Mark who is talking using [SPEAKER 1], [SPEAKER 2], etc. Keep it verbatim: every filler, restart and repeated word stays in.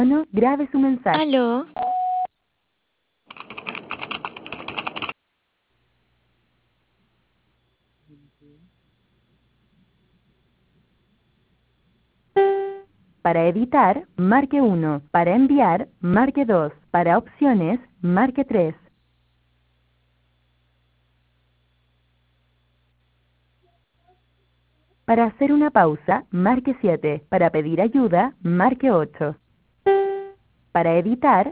[SPEAKER 1] No, grabe su mensaje.
[SPEAKER 2] ¿Aló?
[SPEAKER 1] Para editar, marque uno. Para enviar, marque dos. Para opciones, marque tres. Para hacer una pausa, marque siete. Para pedir ayuda, marque ocho. Para editar,